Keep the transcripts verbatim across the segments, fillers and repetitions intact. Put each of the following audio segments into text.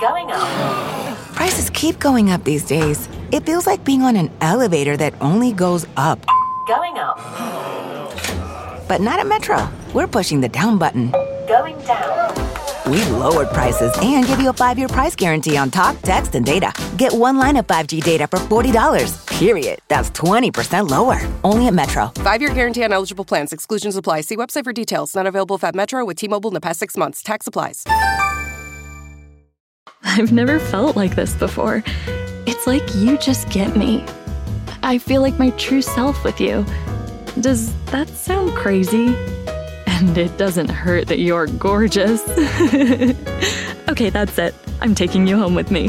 Going up. Prices keep going up these days. It feels like being on an elevator that only goes up. Going up. But not at Metro. We're pushing the down button. Going down. We've lowered prices and give you a five-year price guarantee on talk, text, and data. Get one line of five G data for forty dollars. Period. That's twenty percent lower. Only at Metro. Five-year guarantee on eligible plans. Exclusions apply. See website for details. Not available at Metro with T-Mobile in the past six months. Tax applies. I've never felt like this before. It's like you just get me. I feel like my true self with you. Does that sound crazy? And it doesn't hurt that you're gorgeous. Okay, that's it. I'm taking you home with me.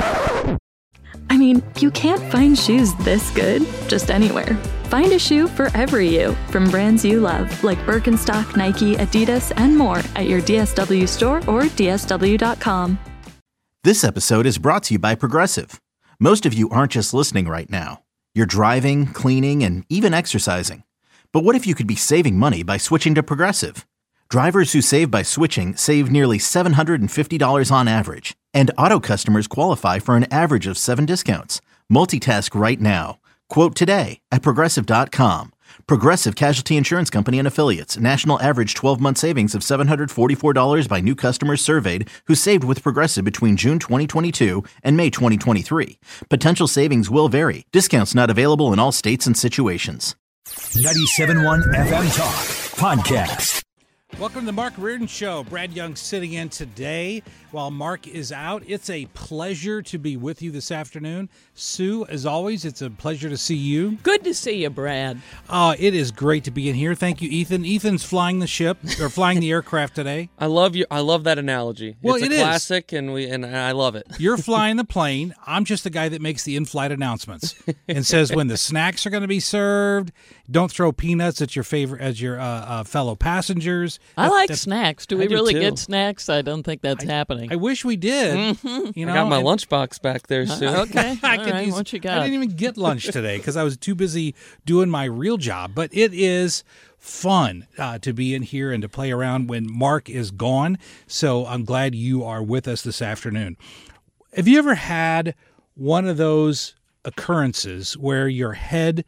I mean, you can't find shoes this good just anywhere. Find a shoe for every you from brands you love, like Birkenstock, Nike, Adidas, and more at your D S W store or D S W dot com. This episode is brought to you by Progressive. Most of you aren't just listening right now. You're driving, cleaning, and even exercising. But what if you could be saving money by switching to Progressive? Drivers who save by switching save nearly seven hundred fifty dollars on average. And auto customers qualify for an average of seven discounts. Multitask right now. Quote today at Progressive dot com. Progressive Casualty Insurance Company and Affiliates. National average twelve-month savings of seven hundred forty-four dollars by new customers surveyed who saved with Progressive between June twenty twenty-two and May twenty twenty-three. Potential savings will vary. Discounts not available in all states and situations. ninety-seven point one F M Talk Podcast. Welcome to the Mark Reardon Show. Brad Young sitting in today while Mark is out. It's a pleasure to be with you this afternoon. Sue, as always, it's a pleasure to see you. Good to see you, Brad. Uh, it is great to be in here. Thank you, Ethan. Ethan's flying the ship, or flying the aircraft today. I love you. I love that analogy. Well, it's a it classic, is. and we and I love it. You're flying the plane. I'm just the guy that makes the in-flight announcements and says when the snacks are going to be served. Don't throw peanuts at your favorite as your uh, uh, fellow passengers. I that, like that, snacks. Do we I do really too. get snacks? I don't think that's I, happening. I wish we did. Mm-hmm. You know, I got my and, lunchbox back there, Sue. Uh, okay. I All could right. use, What you got? I didn't even get lunch today because I was too busy doing my real job. But it is fun uh, to be in here and to play around when Mark is gone. So I'm glad you are with us this afternoon. Have you ever had one of those occurrences where your head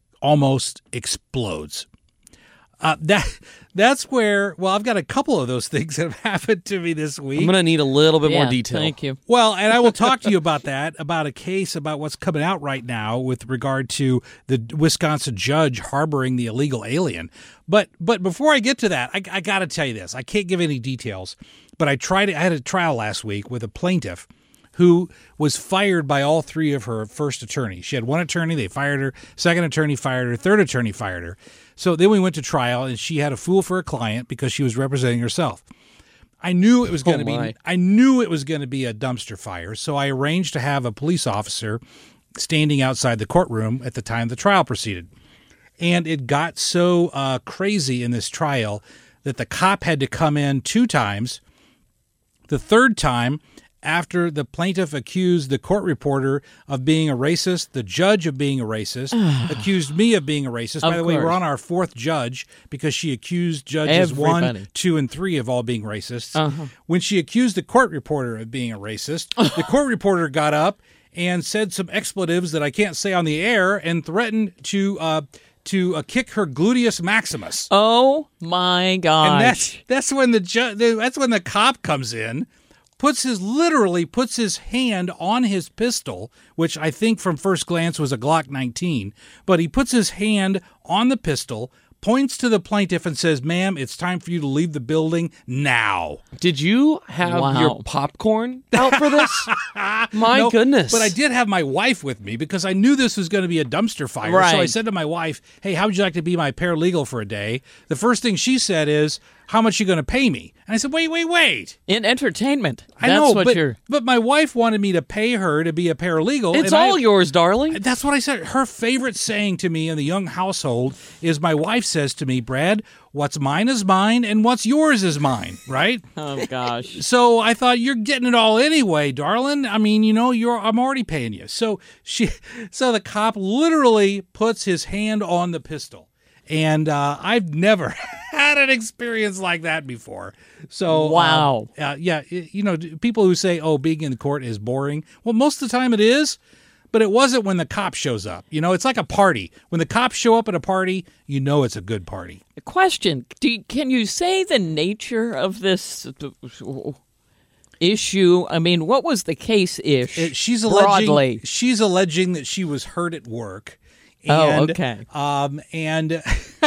almost explodes? Uh, that that's where, well, I've got a couple of those things that have happened to me this week. I'm going to need a little bit yeah, more detail. Thank you. Well, and I will talk to you about that, about a case about what's coming out right now with regard to the Wisconsin judge harboring the illegal alien. But but before I get to that, I, I got to tell you this. I can't give any details, but I tried. I had a trial last week with a plaintiff who was fired by all three of her first attorneys. She had one attorney, they fired her. Second attorney fired her. Third attorney fired her. So then we went to trial, and she had a fool for a client because she was representing herself. I knew it was going to Oh, my. be. I knew it was going to be a dumpster fire. So I arranged to have a police officer standing outside the courtroom at the time the trial proceeded. And it got so uh, crazy in this trial that the cop had to come in two times. The third time, after the plaintiff accused the court reporter of being a racist, the judge of being a racist, accused me of being a racist. Of By the way, we're course. on our fourth judge because she accused judges one, Everybody. two, and three of all being racists. Uh-huh. When she accused the court reporter of being a racist, the court reporter got up and said some expletives that I can't say on the air and threatened to uh, to uh, kick her gluteus maximus. Oh my gosh! And that's that's when the ju- that's when the cop comes in, puts his literally puts his hand on his pistol, which I think from first glance was a Glock nineteen, but he puts his hand on the pistol, points to the plaintiff and says, "Ma'am, it's time for you to leave the building now." Did you have Wow. your popcorn out for this? My No, goodness. But I did have my wife with me because I knew this was going to be a dumpster fire. So I Right. said to my wife, "Hey, how would you like to be my paralegal for a day?" The first thing she said is, "How much are you going to pay me?" And I said, "Wait, wait, wait." In entertainment. I That's know, what but, you're. but my wife wanted me to pay her to be a paralegal. It's and I- all yours, darling. That's what I said. Her favorite saying to me in the Young household is my wife says to me, "Brad, what's mine is mine and what's yours is mine," right? Oh gosh. So I thought, you're getting it all anyway, darling. I mean, you know, you're I'm already paying you. So she so the cop literally puts his hand on the pistol. And uh, I've never had an experience like that before. So, Wow. uh, uh, yeah, y- you know, people who say, oh, being in the court is boring. Well, most of the time it is, but it wasn't when the cop shows up. You know, it's like a party. When the cops show up at a party, you know it's a good party. Question: Do you, can you say the nature of this uh, issue? I mean, what was the case ish? It, she's broadly. alleging she's alleging that she was hurt at work. Oh, And, okay. Um, and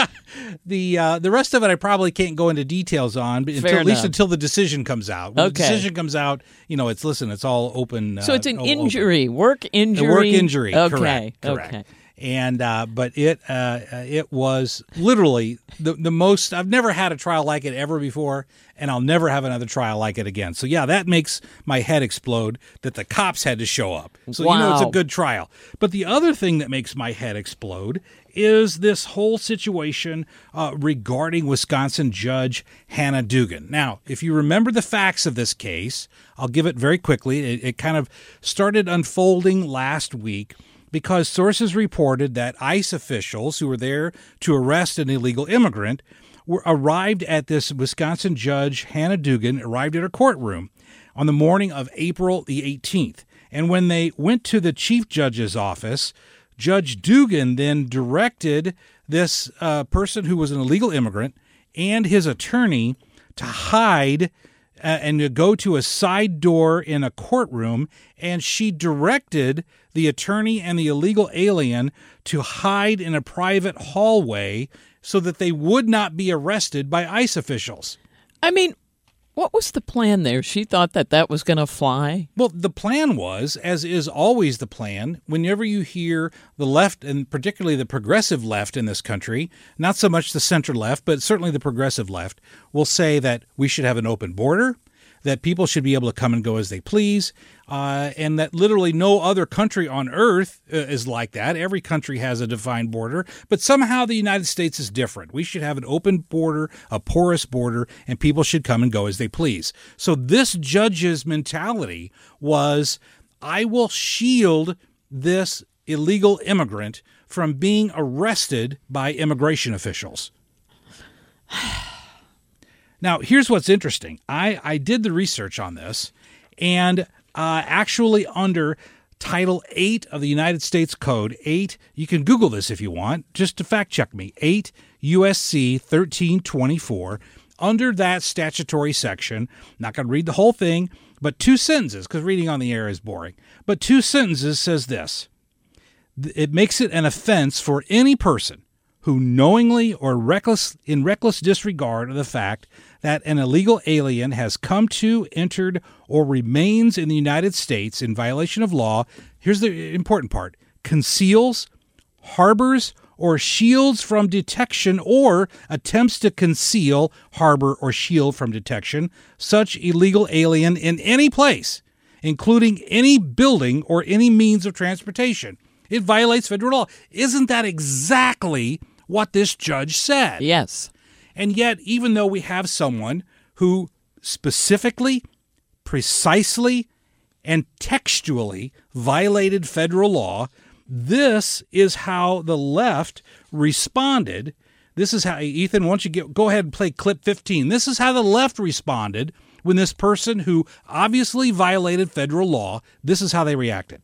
the uh, the rest of it I probably can't go into details on, but until, Fair at least enough. until the decision comes out. When Okay. the decision comes out, you know, it's listen, it's all open. So uh, it's an o- injury, work open. injury, A work injury. Okay, Correct. Correct. okay. And uh, but it uh, uh, it was literally the the most. I've never had a trial like it ever before, and I'll never have another trial like it again. So yeah, that makes my head explode that the cops had to show up. So you know it's a Wow. good trial. But the other thing that makes my head explode is this whole situation uh, regarding Wisconsin Judge Hannah Dugan. Now, if you remember the facts of this case, I'll give it very quickly. It, it kind of started unfolding last week because sources reported that ICE officials who were there to arrest an illegal immigrant were arrived at this Wisconsin Judge Hannah Dugan, arrived at her courtroom on the morning of April the eighteenth. And when they went to the chief judge's office, Judge Dugan then directed this uh, person who was an illegal immigrant and his attorney to hide uh, and to go to a side door in a courtroom, and she directed the attorney and the illegal alien to hide in a private hallway so that they would not be arrested by ICE officials. I mean, what was the plan there? She thought that that was going to fly? Well, the plan was, as is always the plan, whenever you hear the left, and particularly the progressive left in this country, not so much the center left, but certainly the progressive left, will say that we should have an open border, that people should be able to come and go as they please, uh, and that literally no other country on earth uh, is like that. Every country has a defined border, but somehow the United States is different. We should have an open border, a porous border, and people should come and go as they please. So this judge's mentality was, I will shield this illegal immigrant from being arrested by immigration officials. Now, here's what's interesting. I, I did the research on this, and uh, actually under Title eight of the United States Code, eight, you can Google this if you want, just to fact check me, eight U S C thirteen twenty-four, under that statutory section, not going to read the whole thing, but two sentences, because reading on the air is boring, but two sentences says this. It makes it an offense for any person who knowingly or reckless in reckless disregard of the fact that an illegal alien has come to, entered, or remains in the United States in violation of law, here's the important part, conceals, harbors, or shields from detection or attempts to conceal, harbor, or shield from detection such illegal alien in any place, including any building or any means of transportation. It violates federal law. Isn't that exactly what this judge said? Yes. And yet, even though we have someone who specifically, precisely, and textually violated federal law, this is how the left responded. This is how, Ethan, why don't you get, go ahead and play clip fifteen. This is how the left responded when this person who obviously violated federal law, this is how they reacted.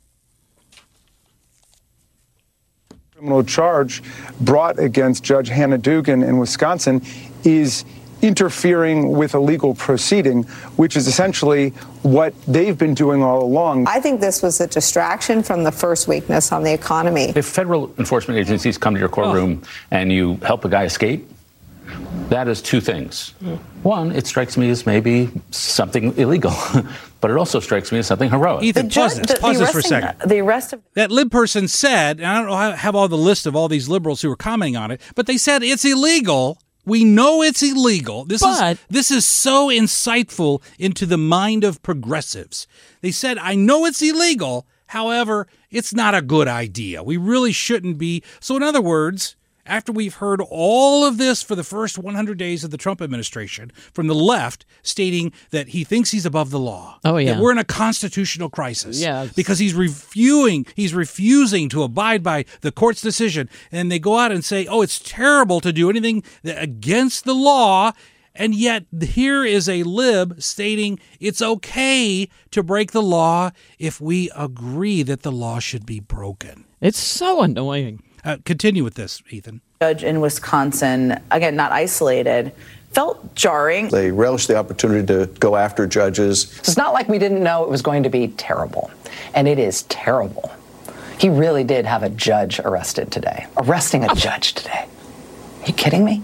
Criminal charge brought against Judge Hannah Dugan in Wisconsin is interfering with a legal proceeding, which is essentially what they've been doing all along. I think this was a distraction from the first weakness on the economy. If federal enforcement agencies come to your courtroom oh. and you help a guy escape, that is two things. Mm. One, it strikes me as maybe something illegal, but it also strikes me as something heroic. Ethan, pause this, pause this for a second. The arrest of that lib person said, and I don't know how, have all the list of all these liberals who were commenting on it, but they said it's illegal. We know it's illegal. This but, is this is so insightful into the mind of progressives. They said, I know it's illegal. However, it's not a good idea. We really shouldn't be. So in other words, after we've heard all of this for the first one hundred days of the Trump administration from the left stating that he thinks he's above the law. Oh, yeah. That we're in a constitutional crisis. Yeah. Because he's reviewing, he's refusing to abide by the court's decision. And they go out and say, oh, it's terrible to do anything against the law. And yet here is a lib stating it's okay to break the law if we agree that the law should be broken. It's so annoying. Uh, continue with this, Ethan. Judge in Wisconsin, again, not isolated, felt jarring. They relish the opportunity to go after judges. It's not like we didn't know it was going to be terrible, and it is terrible. He really did have a judge arrested today, arresting a judge today. Are you kidding me?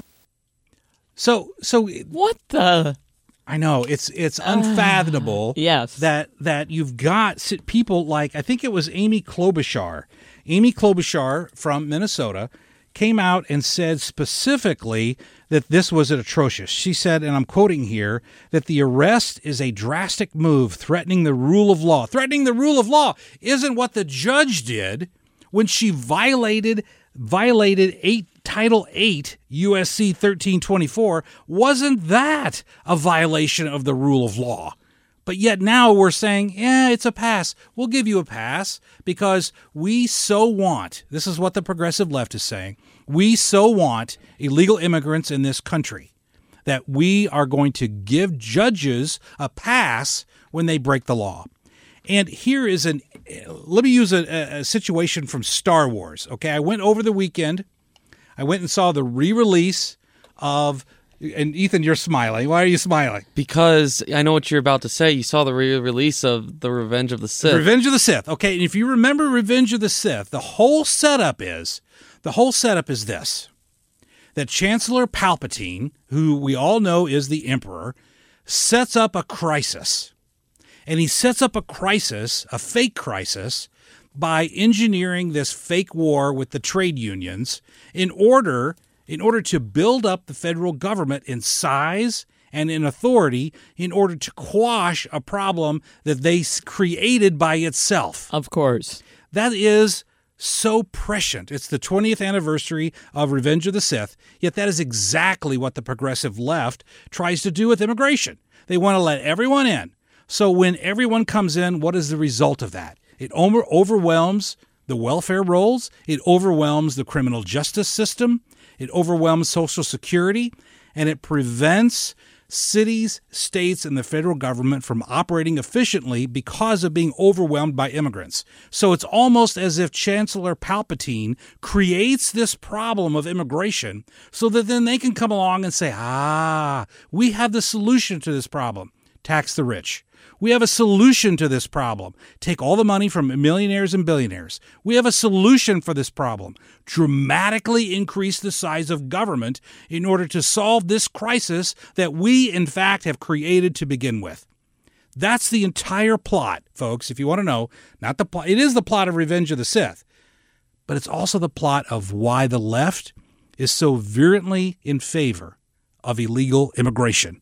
So, so what the? I know it's it's unfathomable. Uh, yes, that that you've got people like, I think it was Amy Klobuchar. Amy Klobuchar from Minnesota came out and said specifically that this was atrocious. She said, and I'm quoting here, that the arrest is a drastic move threatening the rule of law. Threatening the rule of law isn't what the judge did when she violated violated eight Title eight U S C thirteen twenty-four. Wasn't that a violation of the rule of law? But yet now we're saying, yeah, it's a pass. We'll give you a pass because we so want, this is what the progressive left is saying, we so want illegal immigrants in this country that we are going to give judges a pass when they break the law. And here is an, let me use a, a situation from Star Wars. Okay, I went over the weekend. I went and saw the re-release of, and Ethan, you're smiling. Why are you smiling? Because I know what you're about to say. You saw the re-release of The Revenge of the Sith. Revenge of the Sith. Okay, and if you remember Revenge of the Sith, the whole setup is, the whole setup is this, that Chancellor Palpatine, who we all know is the Emperor, sets up a crisis. And he sets up a crisis, a fake crisis, by engineering this fake war with the trade unions in order in order to build up the federal government in size and in authority in order to quash a problem that they created by itself. Of course. That is so prescient. It's the twentieth anniversary of Revenge of the Sith, yet that is exactly what the progressive left tries to do with immigration. They want to let everyone in. So when everyone comes in, what is the result of that? It over- overwhelms the welfare rolls. It overwhelms the criminal justice system. It overwhelms Social Security. And it prevents cities, states, and the federal government from operating efficiently because of being overwhelmed by immigrants. So it's almost as if Chancellor Palpatine creates this problem of immigration so that then they can come along and say, ah, we have the solution to this problem. Tax the rich. We have a solution to this problem. Take all the money from millionaires and billionaires. We have a solution for this problem. Dramatically increase the size of government in order to solve this crisis that we, in fact, have created to begin with. That's the entire plot, folks, if you want to know. Not the plot. It is the plot of Revenge of the Sith, but it's also the plot of why the left is so virulently in favor of illegal immigration.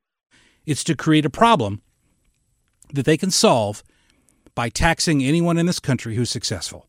It's to create a problem that they can solve by taxing anyone in this country who's successful.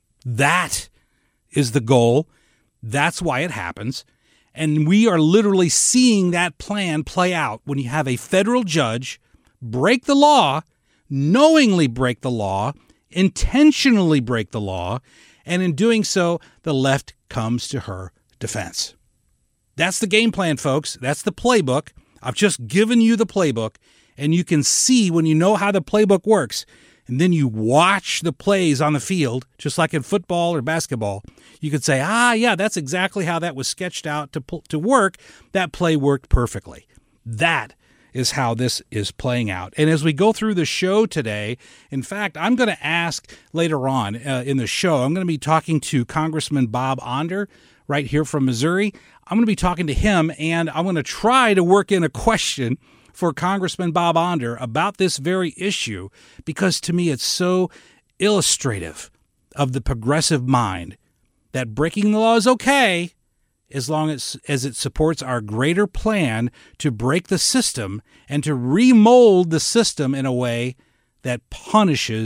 That is the goal. That's why it happens. And we are literally seeing that plan play out when you have a federal judge break the law, knowingly break the law, intentionally break the law, and in doing so, the left comes to her defense. That's the game plan, folks. That's the playbook. I've just given you the playbook. And you can see when you know how the playbook works, and then you watch the plays on the field, just like in football or basketball, you could say, ah, yeah, that's exactly how that was sketched out to to work. That play worked perfectly. That is how this is playing out. And as we go through the show today, in fact, I'm going to ask later on uh, in the show, I'm going to be talking to Congressman Bob Onder right here from Missouri. I'm going to be talking to him, and I'm going to try to work in a question for Congressman Bob Onder about this very issue, because to me it's so illustrative of the progressive mind that breaking the law is okay as long as, as it supports our greater plan to break the system and to remold the system in a way that punishes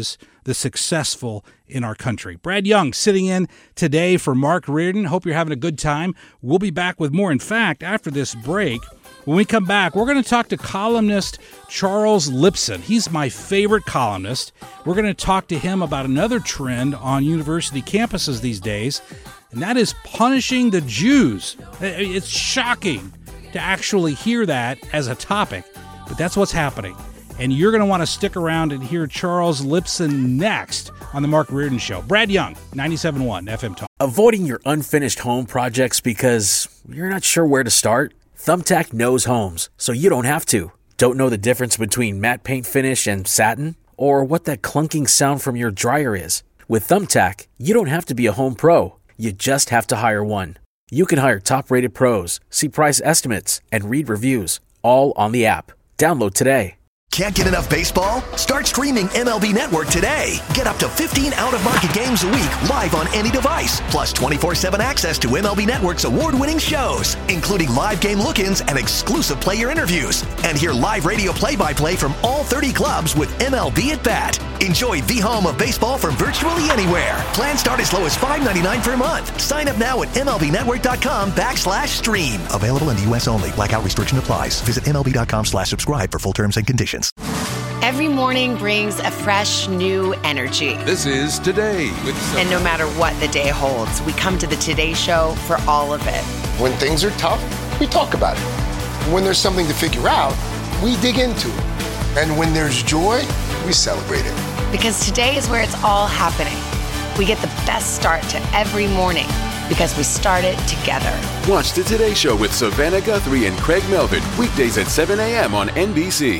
the successful in our country. Brad Young sitting in today for Mark Reardon. Hope you're having a good time. We'll be back with more. In fact, after this break, when we come back, we're going to talk to columnist Charles Lipson. He's my favorite columnist. We're going to talk to him about another trend on university campuses these days, and that is punishing the Jews. It's shocking to actually hear that as a topic, but that's what's happening. And you're going to want to stick around and hear Charles Lipson next on The Mark Reardon Show. Brad Young, ninety-seven point one F M Talk. Avoiding your unfinished home projects because you're not sure where to start? Thumbtack knows homes, so you don't have to. Don't know the difference between matte paint finish and satin? Or what that clunking sound from your dryer is? With Thumbtack, you don't have to be a home pro. You just have to hire one. You can hire top-rated pros, see price estimates, and read reviews, all on the app. Download today. Can't get enough baseball? Start streaming M L B Network today. Get up to fifteen out-of-market games a week live on any device, plus twenty-four seven access to M L B Network's award-winning shows, including live game look-ins and exclusive player interviews. And hear live radio play-by-play from all thirty clubs with M L B at Bat. Enjoy the home of baseball from virtually anywhere. Plans start as low as five ninety-nine per month. Sign up now at MLBnetwork.com backslash stream. Available in the U S only. Blackout restriction applies. Visit MLB.com slash subscribe for full terms and conditions. Every morning brings a fresh, new energy. This is Today with Sophie. And no matter what the day holds, we come to the Today Show for all of it. When things are tough, we talk about it. When there's something to figure out, we dig into it. And when there's joy, we celebrate it. Because today is where it's all happening. We get the best start to every morning because we start it together. Watch the Today Show with Savannah Guthrie and Craig Melvin, weekdays at seven a.m. on N B C.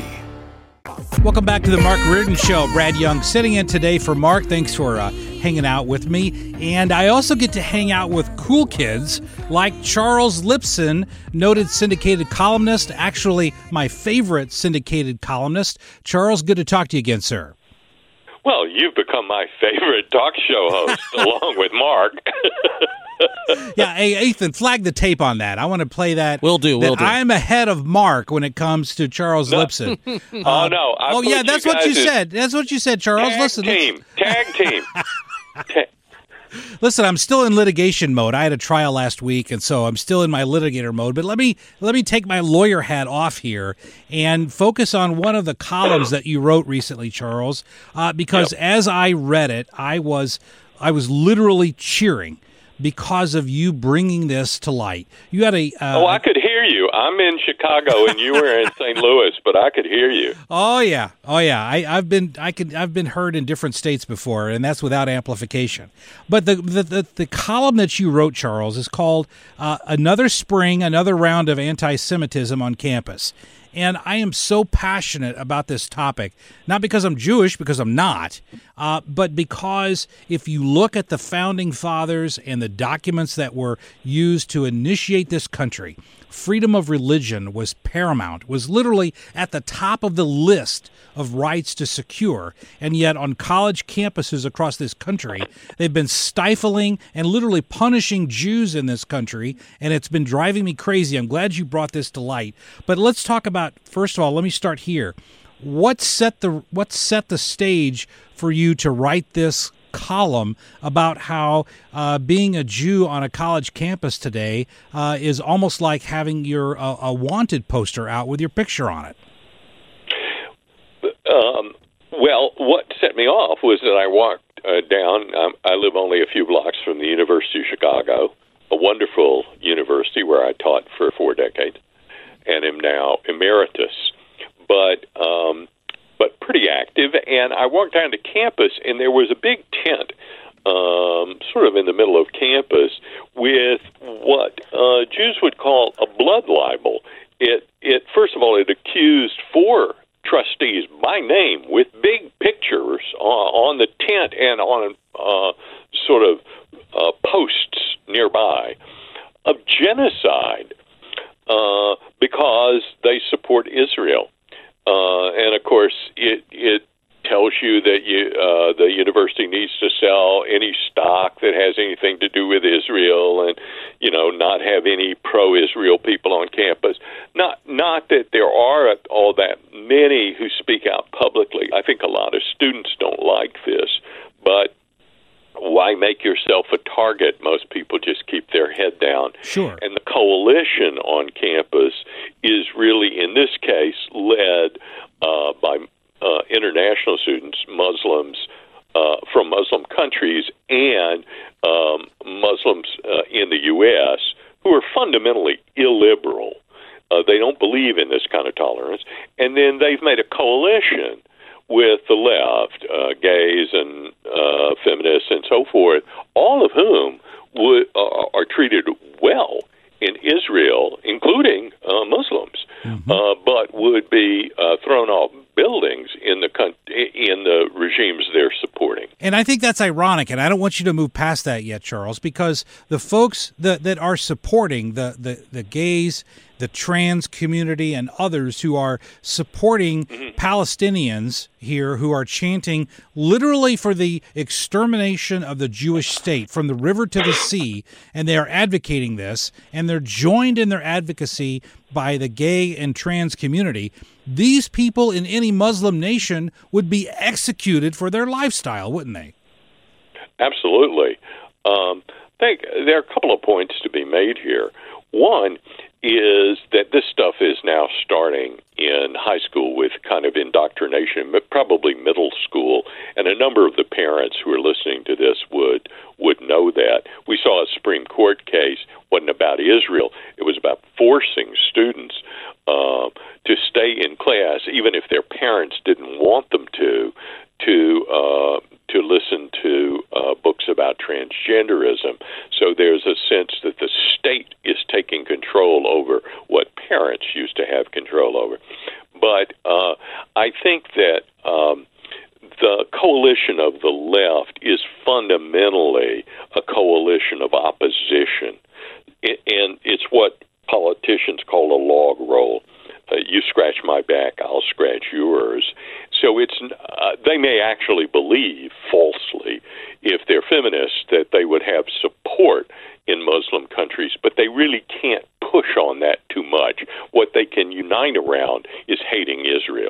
Welcome back to the Mark Reardon Show. Brad Young sitting in today for Mark. Thanks for uh, hanging out with me. And I also get to hang out with cool kids like Charles Lipson, noted syndicated columnist, actually my favorite syndicated columnist. Charles, good to talk to you again, sir. Well, you've become my favorite talk show host, along with Mark. Yeah, hey, Ethan, flag the tape on that. I want to play that. We'll do, that we'll do. I'm ahead of Mark when it comes to Charles No. Lipson. Oh, Uh, no. I oh, put yeah, that's you what you guys as said. That's what you said, Charles. Tag Listen, team. Tag team. Ta- Listen, I'm still in litigation mode. I had a trial last week, and so I'm still in my litigator mode. But let me let me take my lawyer hat off here and focus on one of the columns that you wrote recently, Charles, uh, because Yep. as I read it, I was I was literally cheering because of you bringing this to light. You had a uh, oh, I could hear you. I'm in Chicago, and you were in Saint Louis, but I could hear you. Oh yeah, oh yeah. I, I've been I could I've been heard in different states before, and that's without amplification. But the the the, the column that you wrote, Charles, is called uh, "Another Spring, Another Round of Anti-Semitism on Campus." And I am so passionate about this topic, not because I'm Jewish, because I'm not, uh, but because if you look at the founding fathers and the documents that were used to initiate this country, freedom of religion was paramount, was literally at the top of the list of rights to secure. And yet on college campuses across this country, they've been stifling and literally punishing Jews in this country, and it's been driving me crazy. I'm glad you brought this to light. But let's talk about, first of all, let me start here. What set the what set the stage for you to write this column about how uh, being a Jew on a college campus today uh, is almost like having your uh, a wanted poster out with your picture on it? Um, well, what set me off was that I walked uh, down. Um, I live only a few blocks from the University of Chicago, a wonderful university where I taught for four decades and am now emeritus, but um, but pretty active. And I walked down to campus, and there was a big tent um, sort of in the middle of campus with what uh, Jews would call a blood libel. It, it first of all, it accused four trustees by name with big pictures on, on the tent and on uh, sort of uh, posts nearby of genocide uh, because they support Israel. Uh, and, of course, it, it tells issue that you, uh, the university needs to sell any stock that has anything to do with Israel, and you know, not have any pro-Israel people on campus. Not not that there are all that many who speak out publicly. I think a lot of students don't like this, but why make yourself a target? Most people just keep their head down. Sure. And the coalition on campus is really, in this case, led uh, by uh, international students, Muslims uh, from Muslim countries, and um, Muslims uh, in the U S who are fundamentally illiberal. Uh, they don't believe in this kind of tolerance. And then they've made a coalition with the left, uh, gays and uh, feminists and so forth, all of whom would, uh, are treated well in Israel, including uh, Muslims, mm-hmm. uh, but would be uh, thrown off buildings in the in the regimes they're supporting. And I think that's ironic, and I don't want you to move past that yet, Charles, because the folks that, that are supporting the, the, the gays, the trans community, and others who are supporting mm-hmm. Palestinians here who are chanting literally for the extermination of the Jewish state from the river to the sea, and they are advocating this, and they're joined in their advocacy by the gay and trans community. These people in any Muslim nation would be executed for their lifestyle, wouldn't they? Absolutely. Um, I think there are a couple of points to be made here. One is that this stuff is now starting in high school with kind of indoctrination, but probably middle school, and a number of the parents who are listening to this would would know that. We saw a Supreme Court case, wasn't about Israel, it was about forcing students uh, to stay in class, even if their parents didn't want them to, to uh, to listen to uh, books about transgenderism. So there's a sense that the state is taking control over what parents used to have control over. But uh, I think that um, the coalition of the left is fundamentally a coalition of opposition, and it's what politicians call a log roll. Uh, you scratch my back, I'll scratch yours. So it's uh, they may actually believe falsely, if they're feminists, that they would have support in Muslim countries, but they really can't push on that too much. What they can unite around is hating Israel.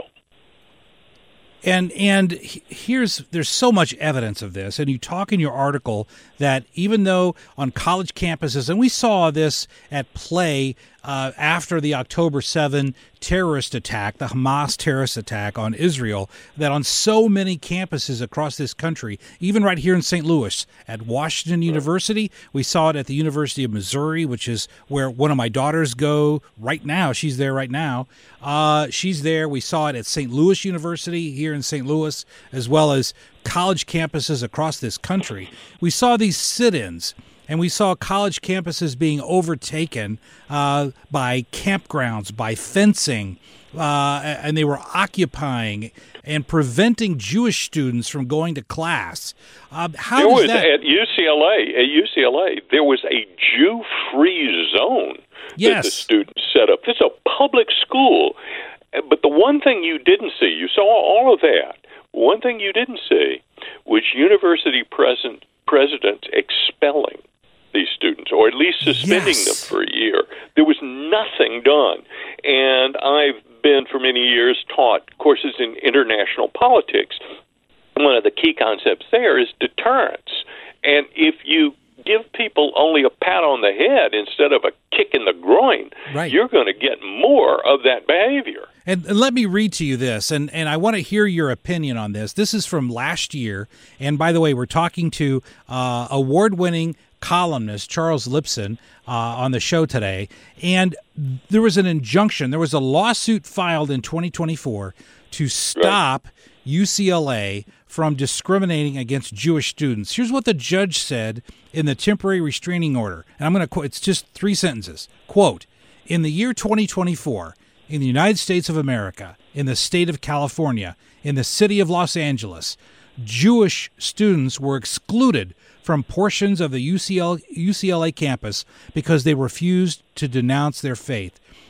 And and here's there's so much evidence of this, and you talk in your article that even though on college campuses, and we saw this at play uh, after the October seventh terrorist attack, the Hamas terrorist attack on Israel, that on so many campuses across this country, even right here in Saint Louis, at Washington University, we saw it at the University of Missouri, which is where one of my daughters go right now. She's there right now. Uh, she's there. We saw it at Saint Louis University here in Saint Louis, as well as college campuses across this country. We saw these sit-ins, and we saw college campuses being overtaken uh, by campgrounds, by fencing, uh, and they were occupying and preventing Jewish students from going to class. Uh, how there does was that... at U C L A. At U C L A, there was a Jew-free zone yes. that the students set up. This is a public school, but the one thing you didn't see, you saw all of that. One thing you didn't see was university president, presidents expelling these students, or at least suspending yes. them for a year. There was nothing done. And I've been, for many years, taught courses in international politics. One of the key concepts there is deterrence. And if you give people only a pat on the head instead of a kick in the groin, right. you're going to get more of that behavior. And, and let me read to you this, and, and I want to hear your opinion on this. This is from last year. And by the way, we're talking to uh, award-winning columnist Charles Lipson uh, on the show today. And there was an injunction. There was a lawsuit filed in twenty twenty-four to stop right. U C L A from discriminating against Jewish students. Here's what the judge said in the temporary restraining order. And I'm going to quote, it's just three sentences. Quote, in the year twenty twenty-four, in the United States of America, in the state of California, in the city of Los Angeles, Jewish students were excluded from portions of the U C L A campus because they refused to denounce their faith.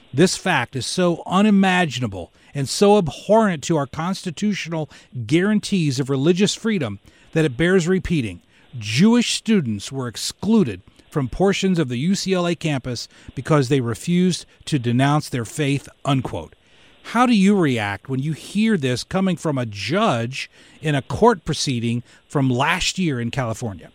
This fact is so unimaginable and so abhorrent to our constitutional guarantees of religious freedom that it bears repeating. Jewish students were excluded from portions of the U C L A campus because they refused to denounce their faith, unquote. How do you react when you hear this coming from a judge in a court proceeding from last year in California?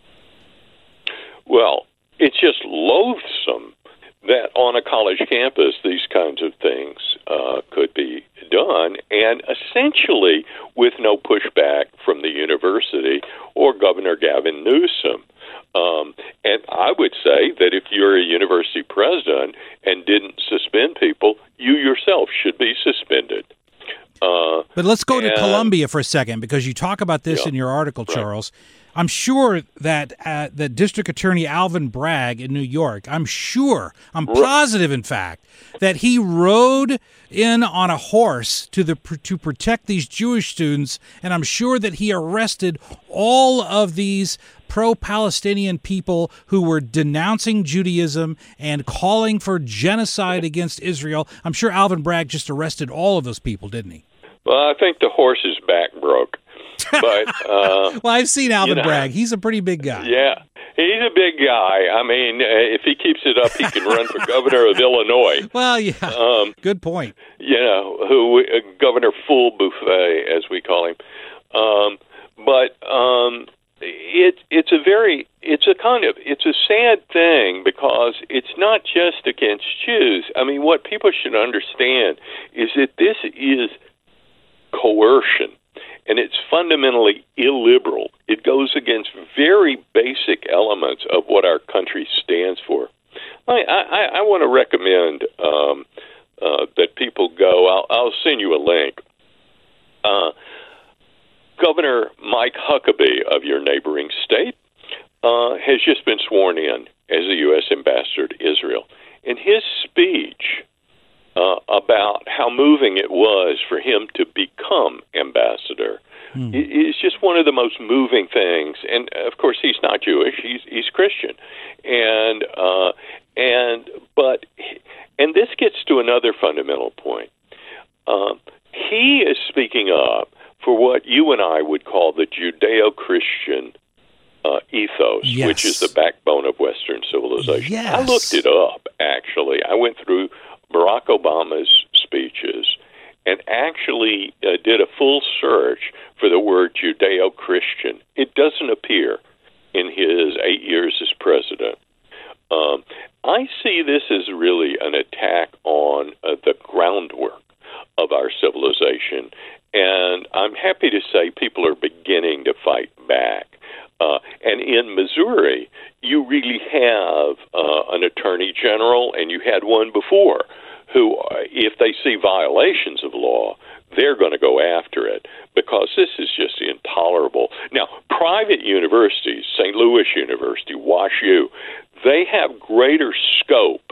Well, it's just loathsome that on a college campus these kinds of things uh, could be done, and essentially with no pushback from the university or Governor Gavin Newsom. Um, and I would say that if you're a university president and didn't suspend people, you yourself should be suspended. Uh, but let's go and, to Columbia for a second, because you talk about this yeah, in your article, right. Charles. I'm sure that uh, the District Attorney Alvin Bragg in New York, I'm sure, I'm positive, in fact, that he rode in on a horse to the to protect these Jewish students, and I'm sure that he arrested all of these pro-Palestinian people who were denouncing Judaism and calling for genocide against Israel. I'm sure Alvin Bragg just arrested all of those people, didn't he? Well, I think the horse's back broke. But uh, well, I've seen Alvin you know, Bragg. He's a pretty big guy. Yeah, he's a big guy. I mean, uh, if he keeps it up, he can run for governor of Illinois. Well, yeah, um, good point. You know, who uh, Governor Full Buffet, as we call him. Um, but um, it, it's a very, it's a kind of, it's a sad thing because it's not just against Jews. I mean, what people should understand is that this is coercion. And it's fundamentally illiberal. It goes against very basic elements of what our country stands for. I, I, I want to recommend um, uh, that people go. I'll, I'll send you a link. Uh, Governor Mike Huckabee of your neighboring state uh, has just been sworn in as the U S ambassador to Israel. In his speech Uh, about how moving it was for him to become ambassador. Hmm. It, it's just one of the most moving things. And of course, he's not Jewish; he's he's Christian. And uh, and but and this gets to another fundamental point. Um, he is speaking up for what you and I would call the Judeo-Christian uh, ethos, yes. which is the backbone of Western civilization. Yes. I looked it up. Actually, I went through Barack Obama's speeches and actually uh, did a full search for the word Judeo-Christian. It doesn't appear in his eight years as president. Um, I see this as really an attack on uh, the groundwork of our civilization, and I'm happy to say people are beginning to fight back. Uh, and in Missouri, you really have uh, an attorney general, and you had one before, who, uh, if they see violations of law, they're going to go after it because this is just intolerable. Now, private universities, Saint Louis University, WashU, they have greater scope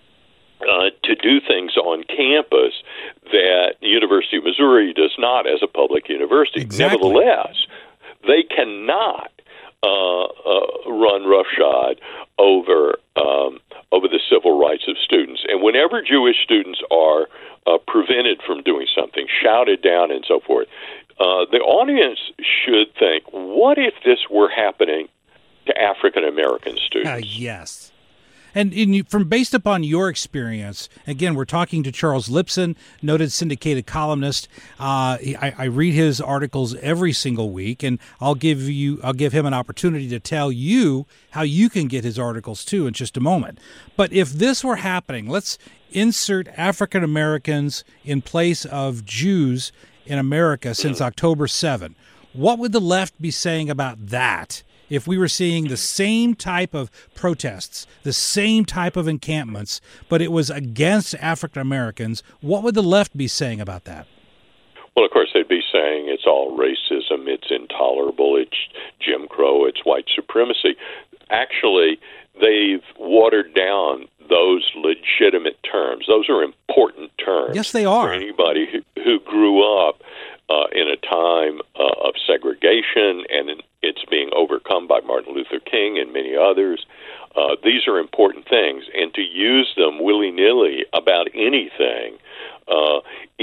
uh, to do things on campus that the University of Missouri does not as a public university. Exactly. Nevertheless, they cannot Uh, uh, run roughshod over um, over the civil rights of students. And whenever Jewish students are uh, prevented from doing something, shouted down and so forth, uh, the audience should think, what if this were happening to African American students? Uh, yes. And in, you- from based upon your experience, again, we're talking to Charles Lipson, noted syndicated columnist. Uh, I, I read his articles every single week, and I'll give you, I'll give him an opportunity to tell you how you can get his articles too in just a moment. But if this were happening, let's insert African Americans in place of Jews in America since October seventh. What would the left be saying about that? If we were seeing the same type of protests, the same type of encampments, but it was against African Americans, what would the left be saying about that? Well, of course, they'd be saying it's all racism, it's intolerable, it's Jim Crow, it's white supremacy. Actually, they've watered down those legitimate terms. Those are important terms. Yes, they are. For anybody who, who grew up uh, in a time uh, of segregation, and it's being overcome by Martin Luther King and many others. Uh, these are important things, and to use them willy-nilly about anything uh,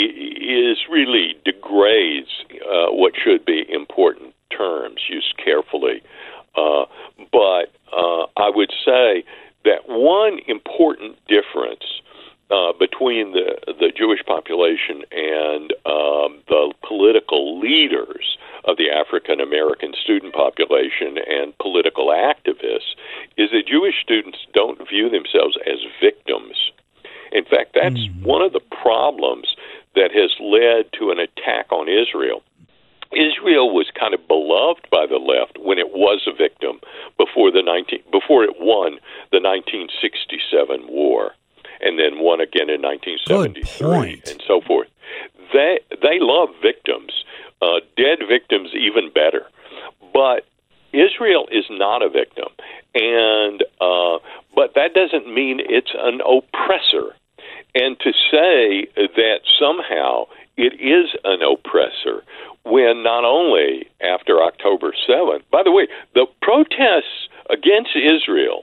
is really degrades uh, what should be important terms used carefully. Uh, but uh, I would say that one important difference uh, between the, the Jewish population and um, the political leaders of the African American student population and political activists is that Jewish students don't view themselves as victims. In fact, that's mm. one of the problems that has led to an attack on Israel. Israel was kind of beloved by the left when it was a victim before the nineteen before it won the nineteen sixty-seven war, and then won again in nineteen seventy-three, and so forth. They they love victims, uh, dead victims even better. But Israel is not a victim, and uh, but that doesn't mean it's an oppressor. And to say that somehow it is an oppressor, when not only after October seventh, by the way, the protests against Israel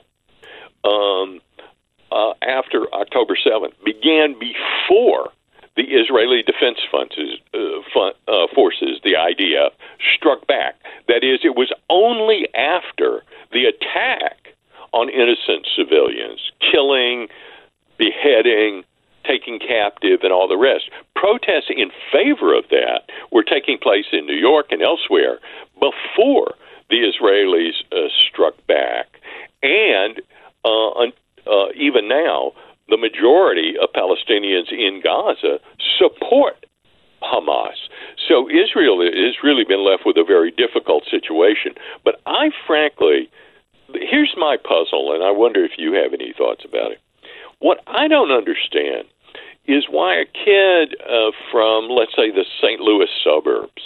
um, uh, after October seventh began before the Israeli Defense Forces, uh, fun, uh, forces, the I D F, struck back. That is, it was only after the attack on innocent civilians, killing, beheading, taking captive, and all the rest. Protests in favor of that were taking place in New York and elsewhere before the Israelis uh, struck back. And uh, uh, even now, the majority of Palestinians in Gaza support Hamas. So Israel has really been left with a very difficult situation. But I frankly, here's my puzzle, and I wonder if you have any thoughts about it. What I don't understand is why a kid uh, from, let's say, the Saint Louis suburbs,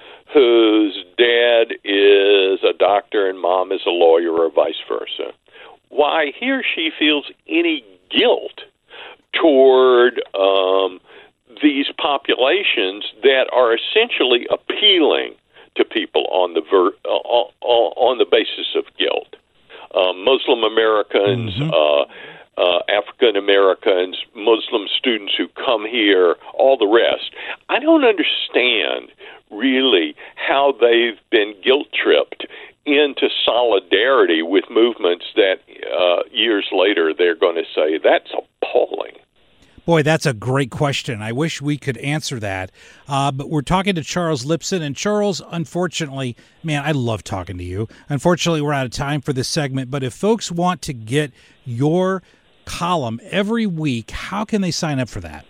whose dad is a doctor and mom is a lawyer or vice versa, why he or she feels any guilt toward um, these populations that are essentially appealing to people on the ver- uh, on the basis of guilt. Uh, Muslim Americans, mm-hmm. uh, uh, African Americans, Muslim students who come here, all the rest. I don't understand really how they've been guilt-tripped into solidarity with movements that uh, years later they're going to say, that's appalling. Boy, that's a great question. I wish we could answer that. Uh, but we're talking to Charles Lipson. And Charles, unfortunately, man, I love talking to you. Unfortunately, we're out of time for this segment. But if folks want to get your column every week, how can they sign up for that?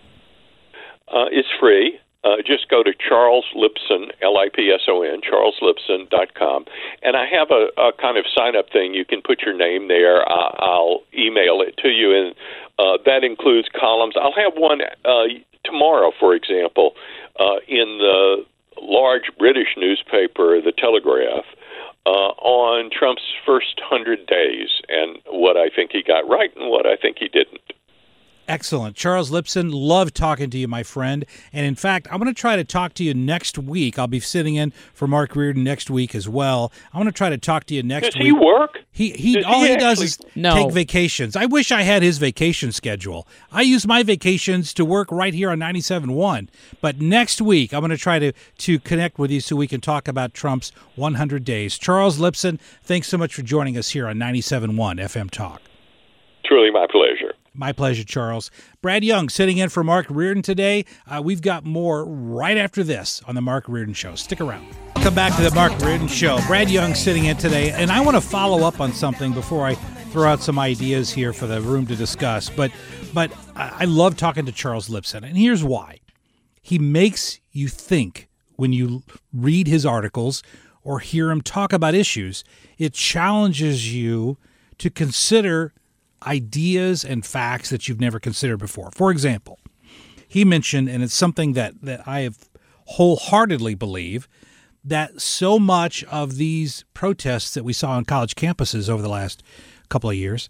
Uh, it's free. Uh, just go to Charles Lipson, L I P S O N, charles lipson dot com. And I have a, a kind of sign-up thing. You can put your name there. I, I'll email it to you, and uh, that includes columns. I'll have one uh, tomorrow, for example, uh, in the large British newspaper, The Telegraph, uh, on Trump's first hundred days and what I think he got right and what I think he didn't. Excellent. Charles Lipson, love talking to you, my friend. And in fact, I'm going to try to talk to you next week. I'll be sitting in for Mark Reardon next week as well. I'm going to try to talk to you next does week. Does he work? He he. Does all he, he does actually... is no. take vacations. I wish I had his vacation schedule. I use my vacations to work right here on ninety-seven point one. But next week, I'm going to try to, to connect with you so we can talk about Trump's one hundred days. Charles Lipson, thanks so much for joining us here on ninety-seven point one F M Talk. Truly my pleasure. My pleasure, Charles. Brad Young sitting in for Mark Reardon today. Uh, we've got more right after this on The Mark Reardon Show. Stick around. Come back to The Mark Reardon Show. Brad Young sitting in today, and I want to follow up on something before I throw out some ideas here for the room to discuss. But, but I love talking to Charles Lipson, and here's why. He makes you think when you read his articles or hear him talk about issues. It challenges you to consider ideas and facts that you've never considered before. For example, he mentioned, and it's something that, that I have wholeheartedly believe, that so much of these protests that we saw on college campuses over the last couple of years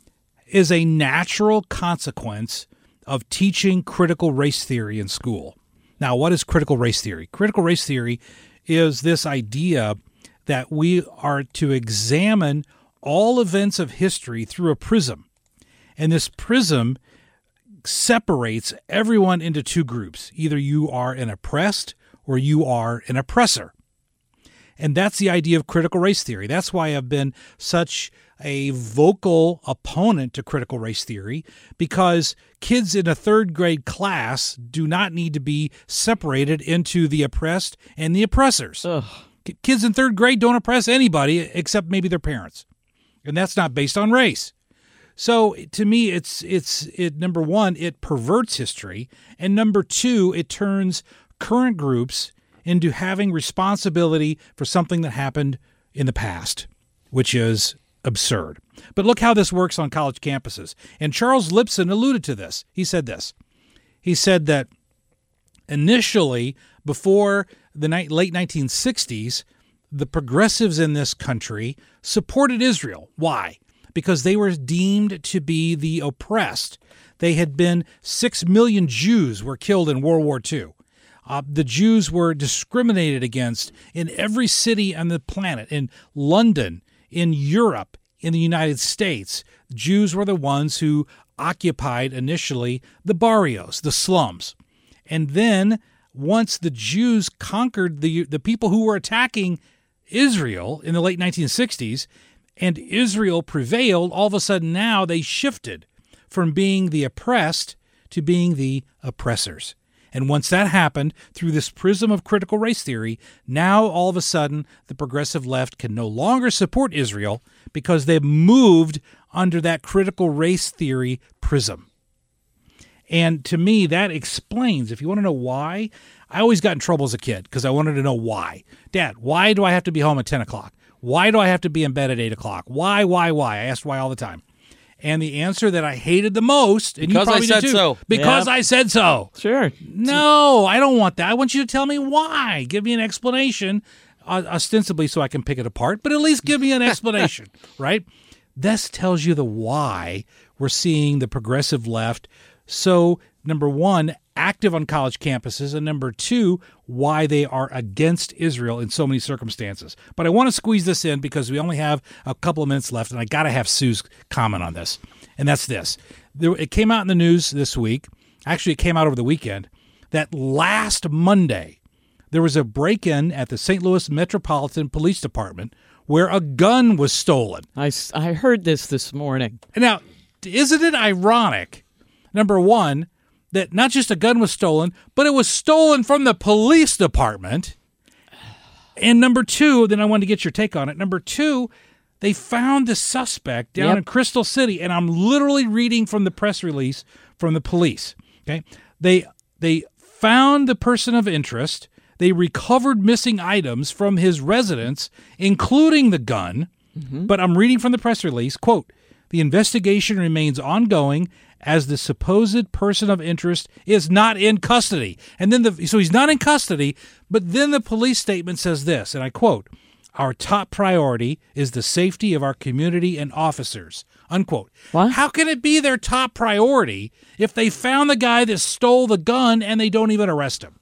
is a natural consequence of teaching critical race theory in school. Now, what is critical race theory? Critical race theory is this idea that we are to examine all events of history through a prism. And this prism separates everyone into two groups. Either you are an oppressed or you are an oppressor. And that's the idea of critical race theory. That's why I've been such a vocal opponent to critical race theory, because kids in a third grade class do not need to be separated into the oppressed and the oppressors. Ugh. Kids in third grade don't oppress anybody except maybe their parents. And that's not based on race. So to me, it's it's it number one, it perverts history, and number two, it turns current groups into having responsibility for something that happened in the past, which is absurd. But look how this works on college campuses. And Charles Lipson alluded to this. He said this. He said that initially, before the ni- late nineteen sixties, the progressives in this country supported Israel. Why? Because they were deemed to be the oppressed. They had been six million Jews were killed in World War Two. Uh, the Jews were discriminated against in every city on the planet, in London, in Europe, in the United States. Jews were the ones who occupied initially the barrios, the slums. And then once the Jews conquered the, the people who were attacking Israel in the late nineteen sixties, and Israel prevailed, all of a sudden now they shifted from being the oppressed to being the oppressors. And once that happened, through this prism of critical race theory, now all of a sudden the progressive left can no longer support Israel because they've moved under that critical race theory prism. And to me, that explains, if you want to know why, I always got in trouble as a kid because I wanted to know why. Dad, why do I have to be home at ten o'clock? Why do I have to be in bed at eight o'clock? Why, why, why? I asked why all the time. And the answer that I hated the most, and because you probably I said did too, so. because Yep. I said so. Sure. No, I don't want that. I want you to tell me why. Give me an explanation, uh, ostensibly so I can pick it apart, but at least give me an explanation, right? This tells you the why we're seeing the progressive left so, number one, active on college campuses, and number two, why they are against Israel in so many circumstances. But I want to squeeze this in because we only have a couple of minutes left, and I got to have Sue's comment on this, and that's this. There, it came out in the news this week, actually it came out over the weekend, that last Monday there was a break-in at the Saint Louis Metropolitan Police Department where a gun was stolen. I, I heard this this morning. Now, isn't it ironic, number one, that not just a gun was stolen, but it was stolen from the police department? And number two, then I wanted to get your take on it. Number two, they found the suspect down Yep. in Crystal City, and I'm literally reading from the press release from the police. Okay, they they found the person of interest. They recovered missing items from his residence, including the gun. Mm-hmm. But I'm reading from the press release, quote, "The investigation remains ongoing as the supposed person of interest is not in custody." And then the so he's not in custody, but then the police statement says this, and I quote, "Our top priority is the safety of our community and officers," unquote. What? How can it be their top priority if they found the guy that stole the gun and they don't even arrest him?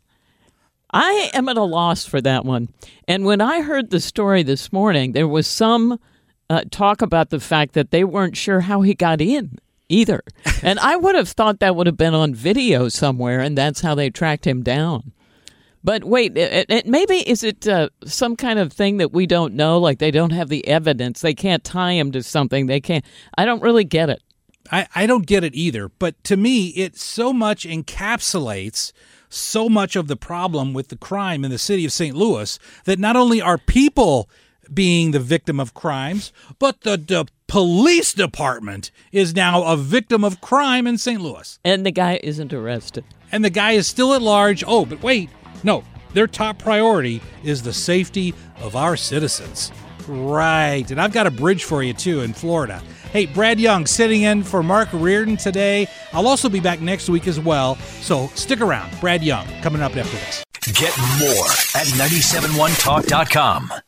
I am at a loss for that one. And when I heard the story this morning, there was some uh, talk about the fact that they weren't sure how he got in either. And I would have thought that would have been on video somewhere, and that's how they tracked him down. But wait, it, it, maybe is it uh, some kind of thing that we don't know, like they don't have the evidence, they can't tie him to something, they can't. I don't really get it. I, I don't get it either, but to me, it so much encapsulates so much of the problem with the crime in the city of Saint Louis that not only are people being the victim of crimes, but the, the police department is now a victim of crime in Saint Louis. And the guy isn't arrested. And the guy is still at large. Oh, but wait, no, their top priority is the safety of our citizens. Right. And I've got a bridge for you, too, in Florida. Hey, Brad Young sitting in for Mark Reardon today. I'll also be back next week as well, so stick around. Brad Young coming up after this. Get more at nine seven one talk dot com.